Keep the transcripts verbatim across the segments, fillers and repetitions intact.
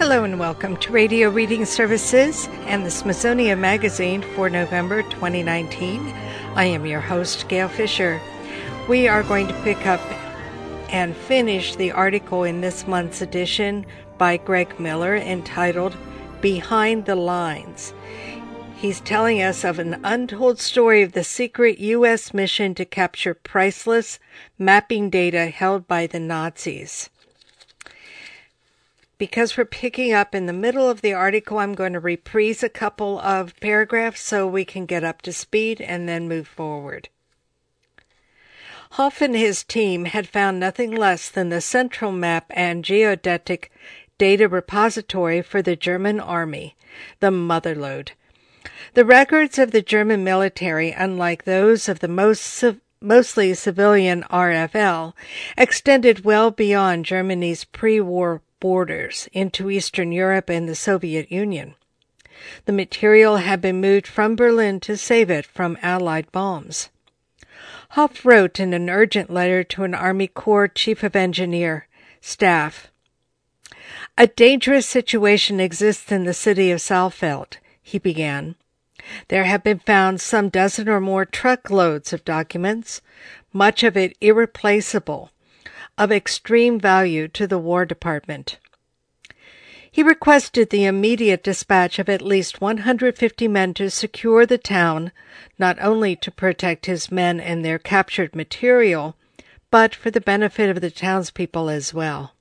Hello and welcome to Radio Reading Services and the Smithsonian Magazine for November twenty nineteen. I am your host, Gail Fisher. We are going to pick up and finish the article in this month's edition by Greg Miller entitled Behind the Lines. He's telling us of an untold story of the secret U S mission to capture priceless mapping data held by the Nazis. Because we're picking up in the middle of the article, I'm going to reprise a couple of paragraphs so we can get up to speed and then move forward. Hoff and his team had found nothing less than the central map and geodetic data repository for the German army, the Motherlode. The records of the German military, unlike those of the most civ- mostly civilian R F L, extended well beyond Germany's pre-war borders into Eastern Europe and the Soviet Union. The material had been moved from Berlin to save it from Allied bombs. Hoff wrote in an urgent letter to an Army Corps Chief of Engineer staff, "A dangerous situation exists in the city of Saalfeld," he began. "There have been found some dozen or more truckloads of documents, much of it irreplaceable, of extreme value to the War Department." He requested the immediate dispatch of at least one hundred fifty men to secure the town, not only to protect his men and their captured material, but for the benefit of the townspeople as well.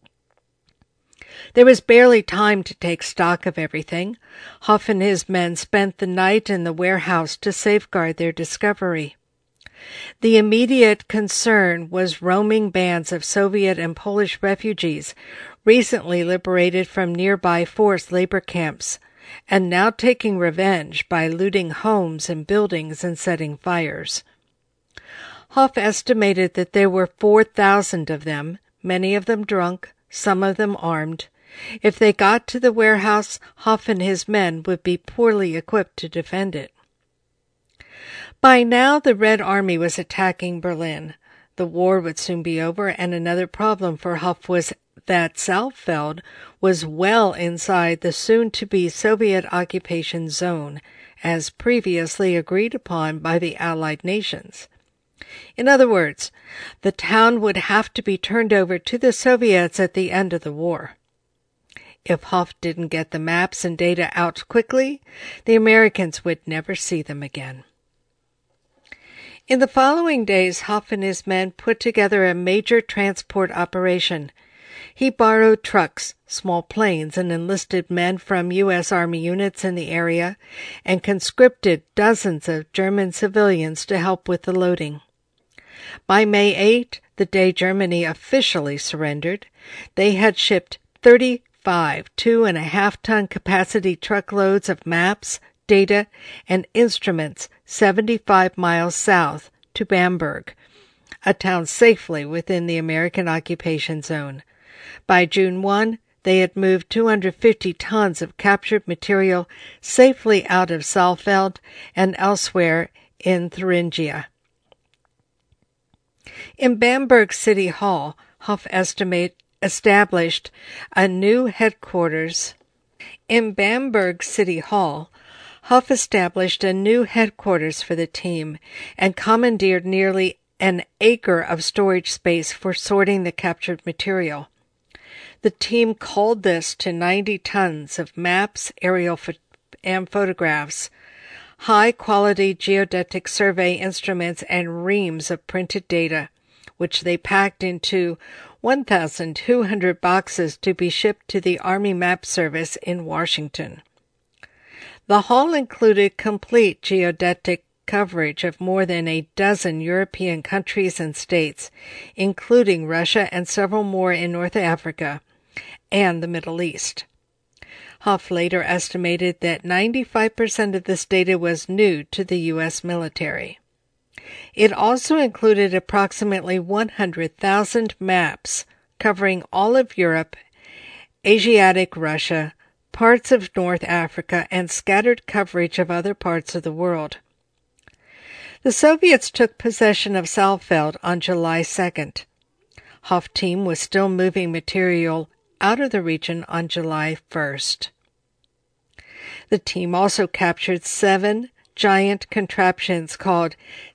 There was barely time to take stock of everything. Hoff and his men spent the night in the warehouse to safeguard their discovery. The immediate concern was roaming bands of Soviet and Polish refugees recently liberated from nearby forced labor camps, and now taking revenge by looting homes and buildings and setting fires. Hoff estimated that there were four thousand of them, many of them drunk, some of them armed. If they got to the warehouse, Hoff and his men would be poorly equipped to defend it. By now, the Red Army was attacking Berlin. The war would soon be over, and another problem for Hoff was that Saalfeld was well inside the soon-to-be Soviet occupation zone, as previously agreed upon by the Allied nations. In other words, the town would have to be turned over to the Soviets at the end of the war. If Hoff didn't get the maps and data out quickly, the Americans would never see them again. In the following days, Hoff and his men put together a major transport operation. He borrowed trucks, small planes, and enlisted men from U S Army units in the area, and conscripted dozens of German civilians to help with the loading. By May eighth, the day Germany officially surrendered, they had shipped thirty-five two-and-a-half-ton capacity truckloads of maps, data, and instruments seventy-five miles south to Bamberg, a town safely within the American occupation zone. By June first, they had moved two hundred fifty tons of captured material safely out of Saalfeld and elsewhere in Thuringia. In Bamberg City Hall, Hoff estimate, established a new headquarters. In Bamberg City Hall, Hoff established a new headquarters for the team and commandeered nearly an acre of storage space for sorting the captured material. The team culled this to ninety tons of maps, aerial pho- and photographs, high-quality geodetic survey instruments, and reams of printed data, which they packed into one thousand two hundred boxes to be shipped to the Army Map Service in Washington. The haul included complete geodetic coverage of more than a dozen European countries and states, including Russia and several more in North Africa and the Middle East. Hoff later estimated that ninety-five percent of this data was new to the U S military. It also included approximately one hundred thousand maps covering all of Europe, Asiatic Russia, parts of North Africa, and scattered coverage of other parts of the world. The Soviets took possession of Saalfeld on July second. Hoff team was still moving material out of the region on July first. The team also captured seven giant contraptions called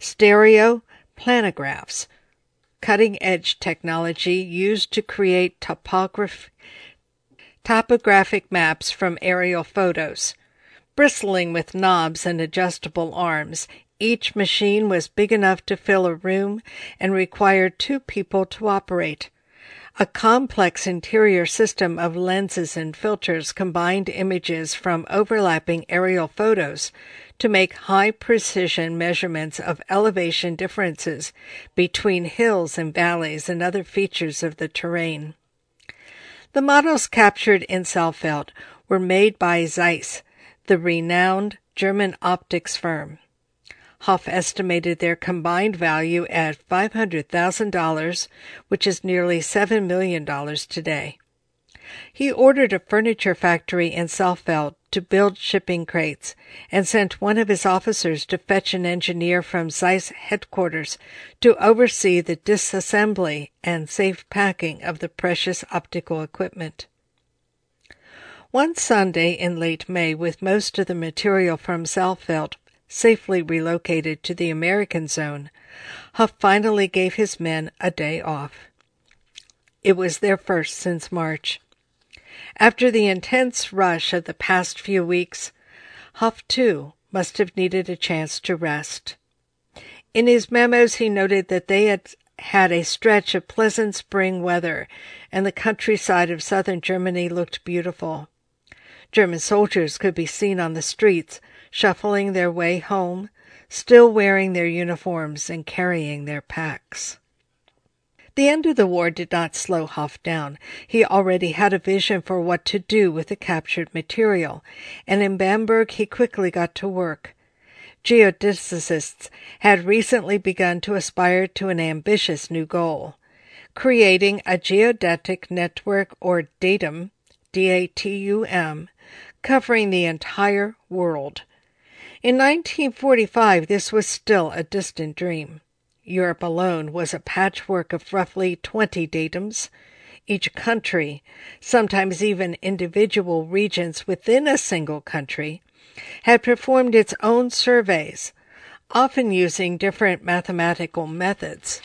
stereoplanographs, cutting-edge technology used to create topograph- topographic maps from aerial photos. Bristling with knobs and adjustable arms, each machine was big enough to fill a room and required two people to operate. A complex interior system of lenses and filters combined images from overlapping aerial photos to make high-precision measurements of elevation differences between hills and valleys and other features of the terrain. The models captured in Saalfeld were made by Zeiss, the renowned German optics firm. Hoff estimated their combined value at five hundred thousand dollars, which is nearly seven million dollars today. He ordered a furniture factory in Saalfeld to build shipping crates and sent one of his officers to fetch an engineer from Zeiss headquarters to oversee the disassembly and safe packing of the precious optical equipment. One Sunday in late May, with most of the material from Saalfeld safely relocated to the American zone, Hoff finally gave his men a day off. It was their first since March. After the intense rush of the past few weeks, Hoff, too, must have needed a chance to rest. In his memos, he noted that they had had a stretch of pleasant spring weather, and the countryside of southern Germany looked beautiful. German soldiers could be seen on the streets, shuffling their way home, still wearing their uniforms and carrying their packs. The end of the war did not slow Hoff down. He already had a vision for what to do with the captured material, and in Bamberg he quickly got to work. Geodesicists had recently begun to aspire to an ambitious new goal, creating a geodetic network, or datum, D A T U M, covering the entire world. In nineteen forty-five, this was still a distant dream. Europe alone was a patchwork of roughly twenty datums. Each country, sometimes even individual regions within a single country, had performed its own surveys, often using different mathematical methods.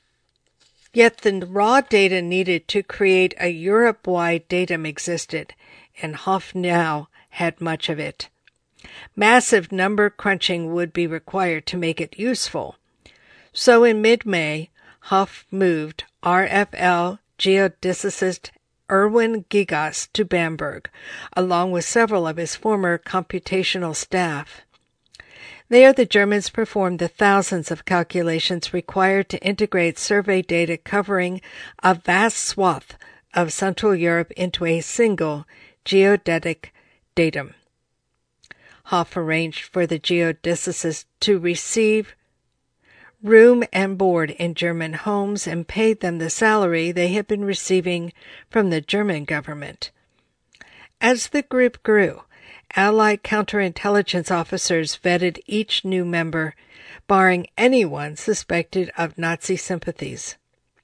Yet the raw data needed to create a Europe-wide datum existed, and Hoff now had much of it. Massive number crunching would be required to make it useful. So in mid-May, Hoff moved R F L geodesicist Erwin Gigas to Bamberg, along with several of his former computational staff. There the Germans performed the thousands of calculations required to integrate survey data covering a vast swath of Central Europe into a single geodetic datum. Hoff arranged for the geodesicists to receive room and board in German homes and paid them the salary they had been receiving from the German government. As the group grew, Allied counterintelligence officers vetted each new member, barring anyone suspected of Nazi sympathies.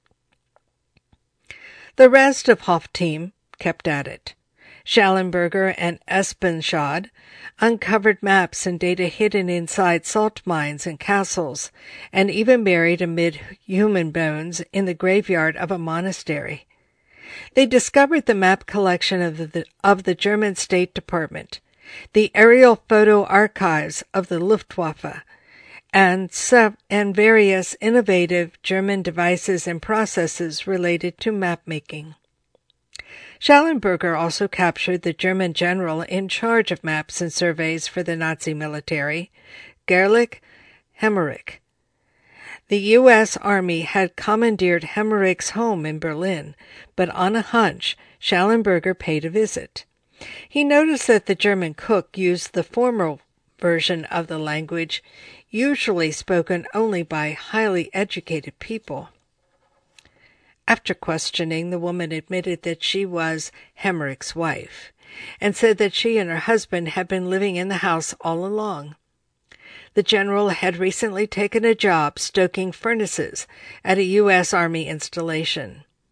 The rest of Hoff's team kept at it. Schallenberger and Espenschad uncovered maps and data hidden inside salt mines and castles, and even buried amid human bones in the graveyard of a monastery. They discovered the map collection of the, of the German State Department, the aerial photo archives of the Luftwaffe, and, sub- and various innovative German devices and processes related to map-making. Schallenberger also captured the German general in charge of maps and surveys for the Nazi military, Gerlich Hemmerich. The U S Army had commandeered Hemmerich's home in Berlin, but on a hunch, Schallenberger paid a visit. He noticed that the German cook used the formal version of the language, usually spoken only by highly educated people. After questioning, the woman admitted that she was Hemmerich's wife, and said that she and her husband had been living in the house all along. The general had recently taken a job stoking furnaces at a U S Army installation.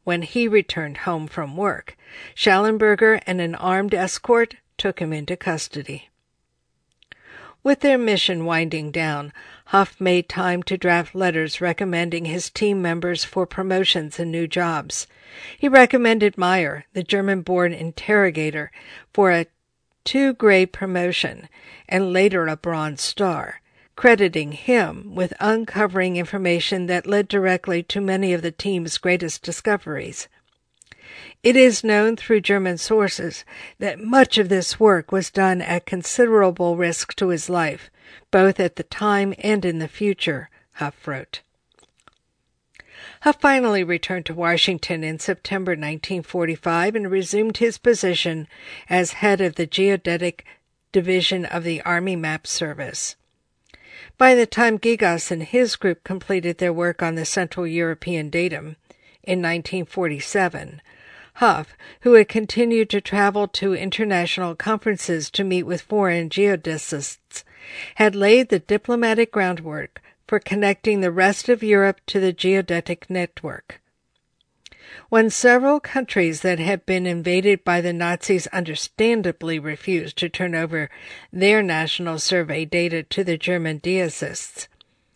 When he returned home from work, Schallenberger and an armed escort took him into custody. With their mission winding down, Hoff made time to draft letters recommending his team members for promotions and new jobs. He recommended Meyer, the German-born interrogator, for a two-grade promotion and later a Bronze Star, crediting him with uncovering information that led directly to many of the team's greatest discoveries. It is known through German sources that much of this work was done at considerable risk to his life, both at the time and in the future, Hoff wrote. Hoff finally returned to Washington in September nineteen forty-five and resumed his position as head of the Geodetic Division of the Army Map Service. By the time Gigas and his group completed their work on the Central European datum in nineteen forty-seven, Hoff, who had continued to travel to international conferences to meet with foreign geodesists, had laid the diplomatic groundwork for connecting the rest of Europe to the geodetic network. When several countries that had been invaded by the Nazis understandably refused to turn over their national survey data to the German geodesists,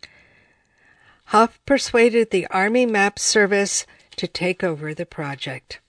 Hoff persuaded the Army Map Service to take over the project.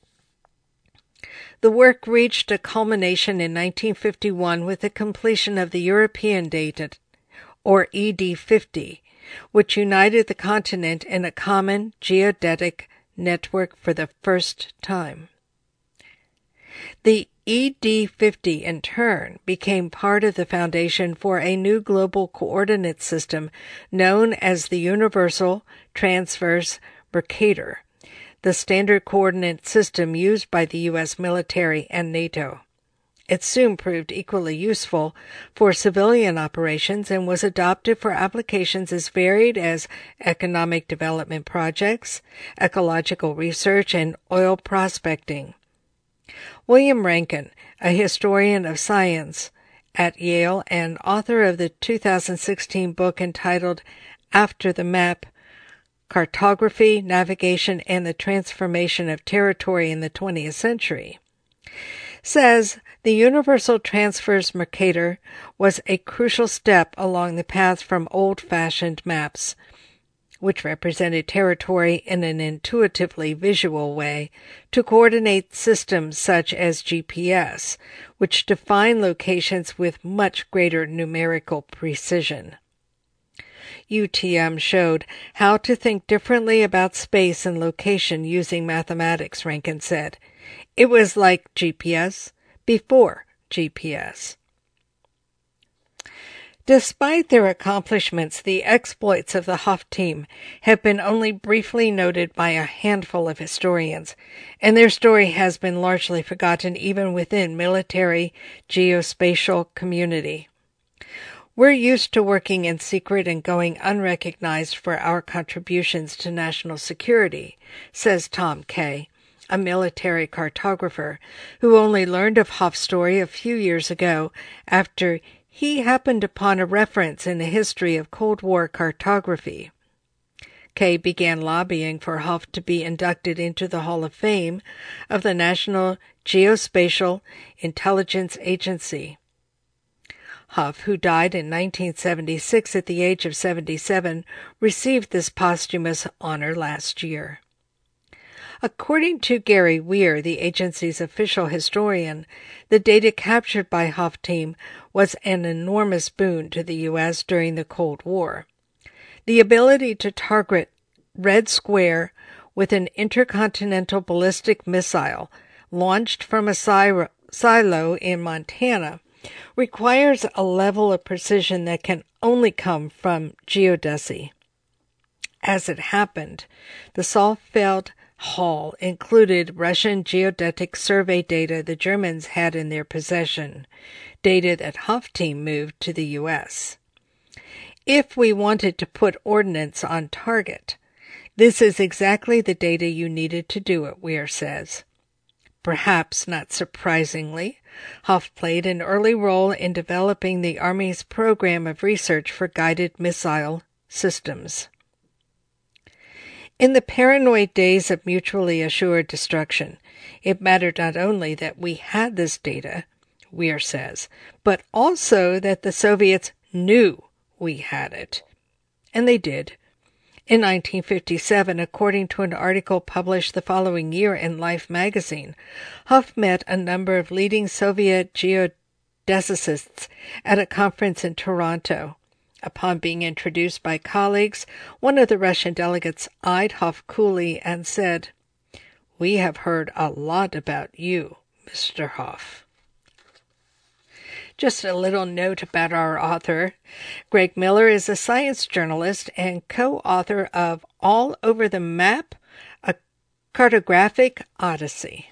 The work reached a culmination in nineteen fifty-one with the completion of the European Data, or E D fifty, which united the continent in a common geodetic network for the first time. The E D fifty, in turn, became part of the foundation for a new global coordinate system known as the Universal Transverse Mercator, the standard coordinate system used by the U S military and NATO. It soon proved equally useful for civilian operations and was adopted for applications as varied as economic development projects, ecological research, and oil prospecting. William Rankin, a historian of science at Yale and author of the two thousand sixteen book entitled After the Map, Cartography, Navigation, and the Transformation of Territory in the twentieth century, says the Universal Transverse Mercator was a crucial step along the path from old-fashioned maps, which represented territory in an intuitively visual way, to coordinate systems such as G P S, which define locations with much greater numerical precision. U T M showed how to think differently about space and location using mathematics, Rankin said. It was like G P S before G P S. Despite their accomplishments, the exploits of the Hoff team have been only briefly noted by a handful of historians, and their story has been largely forgotten even within military geospatial community. We're used to working in secret and going unrecognized for our contributions to national security, says Tom Kay, a military cartographer who only learned of Hoff's story a few years ago after he happened upon a reference in the history of Cold War cartography. Kay began lobbying for Hoff to be inducted into the Hall of Fame of the National Geospatial Intelligence Agency. Hoff, who died in nineteen seventy-six at the age of seventy-seven, received this posthumous honor last year. According to Gary Weir, the agency's official historian, the data captured by Hoff team was an enormous boon to the U S during the Cold War. The ability to target Red Square with an intercontinental ballistic missile launched from a silo in Montana requires a level of precision that can only come from geodesy. As it happened, the Saalfeld haul included Russian geodetic survey data the Germans had in their possession, data that Hoff team moved to the U S. If we wanted to put ordnance on target, this is exactly the data you needed to do it, Weir says. Perhaps not surprisingly, Hoff played an early role in developing the Army's program of research for guided missile systems. In the paranoid days of mutually assured destruction, it mattered not only that we had this data, Weir says, but also that the Soviets knew we had it. And they did. In nineteen fifty-seven, according to an article published the following year in Life magazine, Hough met a number of leading Soviet geodesicists at a conference in Toronto. Upon being introduced by colleagues, one of the Russian delegates eyed Hough coolly and said, "We have heard a lot about you, Mister Hough." Just a little note about our author. Greg Miller is a science journalist and co-author of All Over the Map, a cartographic odyssey.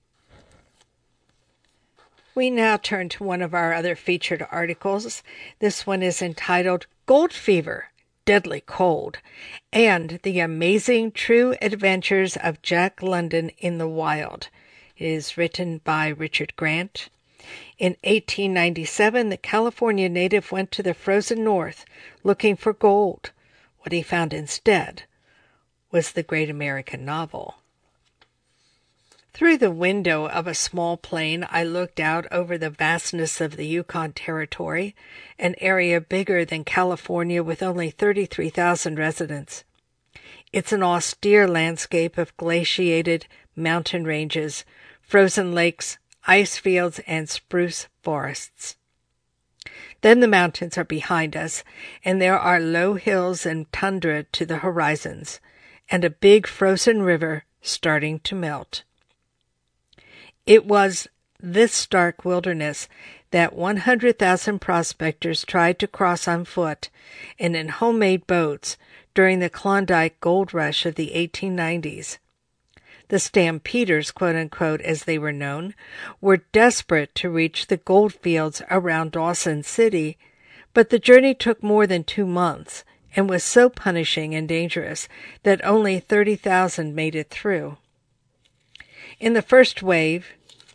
We now turn to one of our other featured articles. This one is entitled Gold Fever, Deadly Cold, and the Amazing True Adventures of Jack London in the Wild. It is written by Richard Grant. In eighteen ninety-seven, the California native went to the frozen north looking for gold. What he found instead was the great American novel. Through the window of a small plane, I looked out over the vastness of the Yukon Territory, an area bigger than California with only thirty-three thousand residents. It's an austere landscape of glaciated mountain ranges, frozen lakes, ice fields, and spruce forests. Then the mountains are behind us, and there are low hills and tundra to the horizons, and a big frozen river starting to melt. It was this stark wilderness that one hundred thousand prospectors tried to cross on foot and in homemade boats during the Klondike gold rush of the eighteen nineties. The Stampeders, quote-unquote, as they were known, were desperate to reach the gold fields around Dawson City, but the journey took more than two months and was so punishing and dangerous that only thirty thousand made it through. In the first wave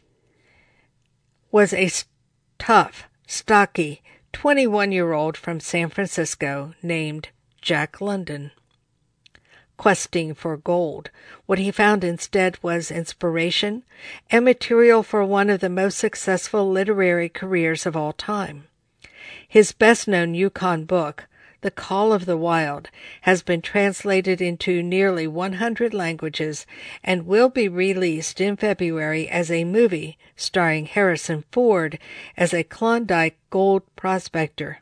was a tough, stocky, twenty-one-year-old from San Francisco named Jack London. Questing for gold, what he found instead was inspiration and material for one of the most successful literary careers of all time. His best-known Yukon book, The Call of the Wild, has been translated into nearly one hundred languages and will be released in February as a movie starring Harrison Ford as a Klondike gold prospector.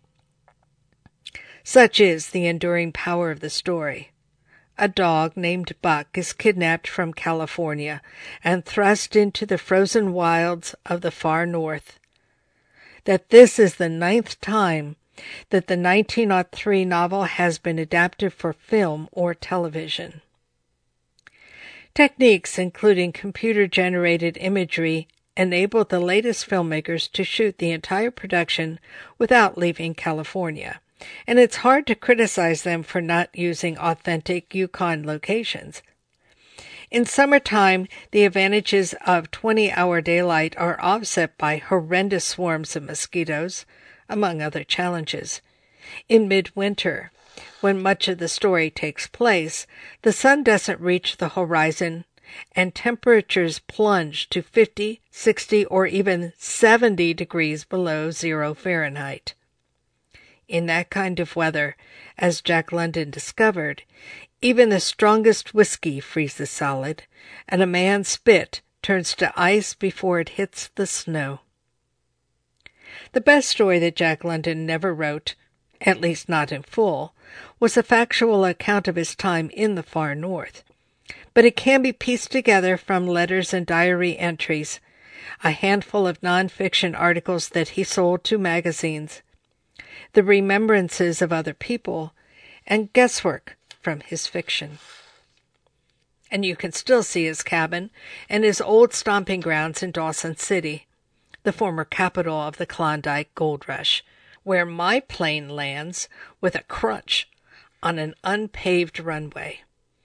Such is the enduring power of the story. A dog named Buck is kidnapped from California and thrust into the frozen wilds of the far north. That this is the ninth time that the nineteen oh three novel has been adapted for film or television. Techniques including computer-generated imagery enabled the latest filmmakers to shoot the entire production without leaving California, and it's hard to criticize them for not using authentic Yukon locations. In summertime, the advantages of twenty-hour daylight are offset by horrendous swarms of mosquitoes, among other challenges. In midwinter, when much of the story takes place, the sun doesn't reach the horizon, and temperatures plunge to fifty, sixty, or even seventy degrees below zero Fahrenheit. In that kind of weather, as Jack London discovered, even the strongest whiskey freezes solid, and a man's spit turns to ice before it hits the snow. The best story that Jack London never wrote, at least not in full, was a factual account of his time in the far north. But it can be pieced together from letters and diary entries, a handful of non-fiction articles that he sold to magazines, the remembrances of other people, and guesswork from his fiction. And you can still see his cabin and his old stomping grounds in Dawson City, the former capital of the Klondike Gold Rush, where my plane lands with a crunch on an unpaved runway.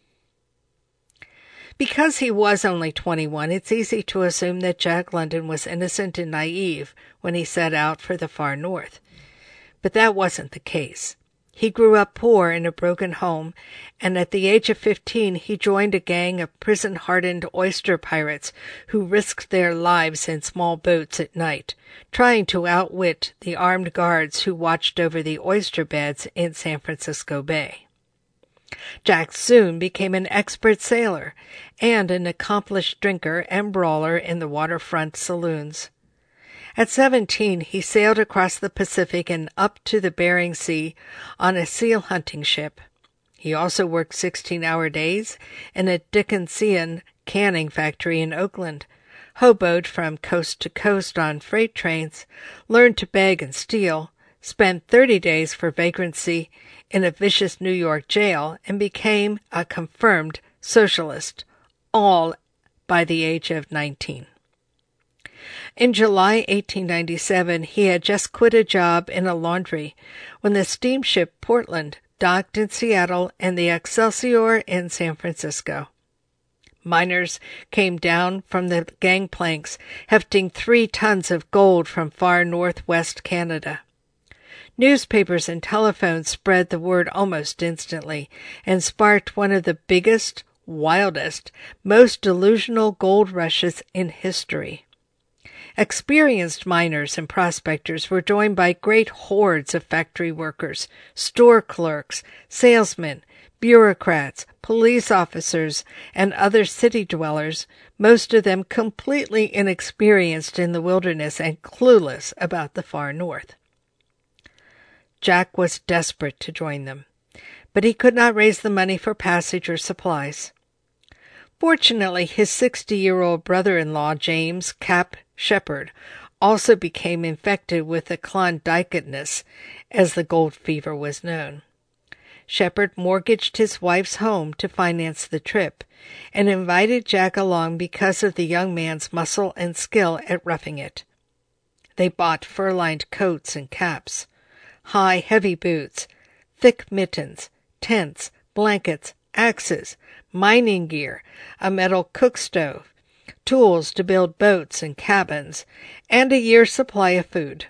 Because he was only twenty-one, it's easy to assume that Jack London was innocent and naive when he set out for the far north. But that wasn't the case. He grew up poor in a broken home, and at the age of fifteen he joined a gang of prison-hardened oyster pirates who risked their lives in small boats at night, trying to outwit the armed guards who watched over the oyster beds in San Francisco Bay. Jack soon became an expert sailor and an accomplished drinker and brawler in the waterfront saloons. At seventeen, he sailed across the Pacific and up to the Bering Sea on a seal hunting ship. He also worked sixteen-hour days in a Dickensian canning factory in Oakland, hoboed from coast to coast on freight trains, learned to beg and steal, spent thirty days for vagrancy in a vicious New York jail, and became a confirmed socialist, all by the age of nineteen. In July eighteen ninety-seven, he had just quit a job in a laundry when the steamship Portland docked in Seattle and the Excelsior in San Francisco. Miners came down from the gangplanks, hefting three tons of gold from far northwest Canada. Newspapers and telephones spread the word almost instantly and sparked one of the biggest, wildest, most delusional gold rushes in history. Experienced miners and prospectors were joined by great hordes of factory workers, store clerks, salesmen, bureaucrats, police officers, and other city dwellers, most of them completely inexperienced in the wilderness and clueless about the far north. Jack was desperate to join them, but he could not raise the money for passage or supplies. Fortunately, his sixty-year-old brother-in-law, James Cap Shepherd, also became infected with the Klondikeitness, as the gold fever was known. Shepherd mortgaged his wife's home to finance the trip, and invited Jack along because of the young man's muscle and skill at roughing it. They bought fur-lined coats and caps, high, heavy boots, thick mittens, tents, blankets, axes, mining gear, a metal cook stove, tools to build boats and cabins, and a year's supply of food.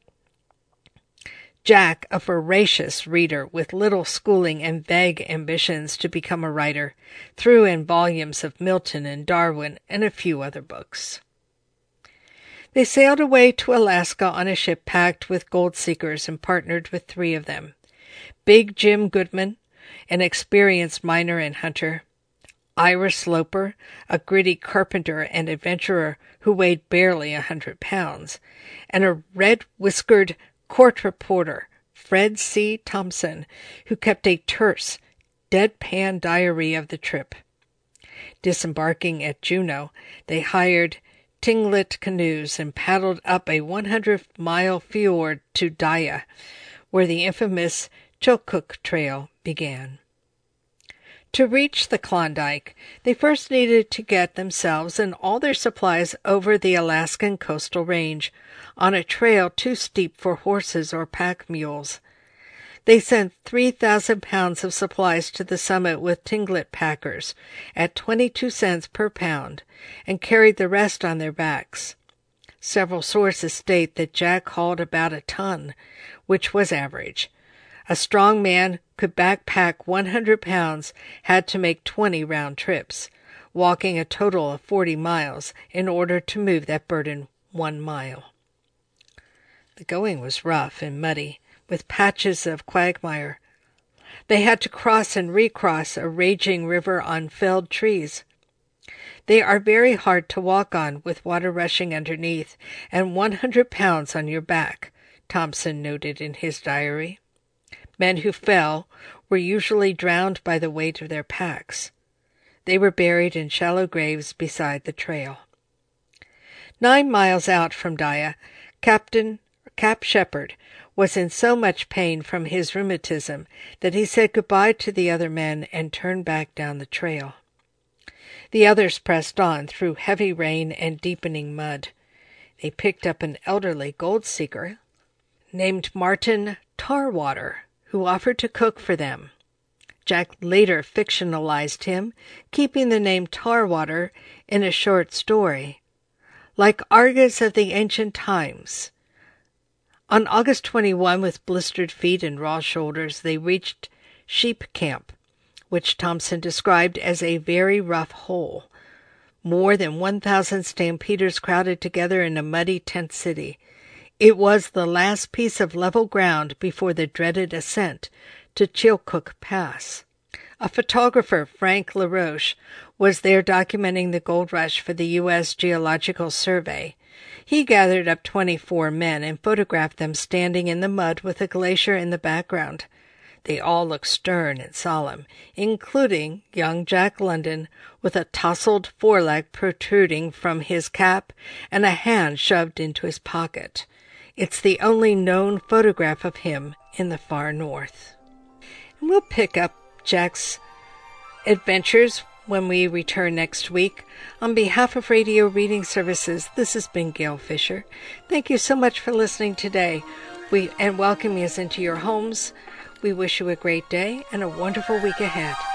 Jack, a voracious reader with little schooling and vague ambitions to become a writer, threw in volumes of Milton and Darwin and a few other books. They sailed away to Alaska on a ship packed with gold seekers and partnered with three of them. Big Jim Goodman, an experienced miner and hunter, Ira Sloper, a gritty carpenter and adventurer who weighed barely a hundred pounds, and a red-whiskered court reporter, Fred C. Thompson, who kept a terse, deadpan diary of the trip. Disembarking at Juneau, they hired Tlingit canoes and paddled up a one hundred mile fjord to Daya, where the infamous Chilkoot Trail began. To reach the Klondike, they first needed to get themselves and all their supplies over the Alaskan coastal range, on a trail too steep for horses or pack mules. They sent three thousand pounds of supplies to the summit with Tlingit packers at twenty-two cents per pound, and carried the rest on their backs. Several sources state that Jack hauled about a ton, which was average. A strong man could backpack one hundred pounds, had to make twenty round trips, walking a total of forty miles in order to move that burden one mile. The going was rough and muddy, with patches of quagmire. They had to cross and recross a raging river on felled trees. They are very hard to walk on, with water rushing underneath, and one hundred pounds on your back, Thompson noted in his diary. Men who fell were usually drowned by the weight of their packs. They were buried in shallow graves beside the trail. Nine miles out from Daya, Captain Cap Shepherd was in so much pain from his rheumatism that he said goodbye to the other men and turned back down the trail. The others pressed on through heavy rain and deepening mud. They picked up an elderly gold seeker named Martin Tarwater, who offered to cook for them. Jack later fictionalized him, keeping the name Tarwater in a short story. Like Argus of the ancient times, On August twenty-first, with blistered feet and raw shoulders, they reached Sheep Camp, which Thompson described as a very rough hole. More than one thousand stampeders crowded together in a muddy tent city. It was the last piece of level ground before the dreaded ascent to Chilkoot Pass. A photographer, Frank LaRoche, was there documenting the gold rush for the U S Geological Survey. He gathered up twenty-four men and photographed them standing in the mud with a glacier in the background. They all looked stern and solemn, including young Jack London, with a tousled foreleg protruding from his cap and a hand shoved into his pocket. It's the only known photograph of him in the far north. And we'll pick up Jack's adventures when we return next week. On behalf of Radio Reading Services, this has been Gail Fisher. Thank you so much for listening today we and welcoming us into your homes. We wish you a great day and a wonderful week ahead.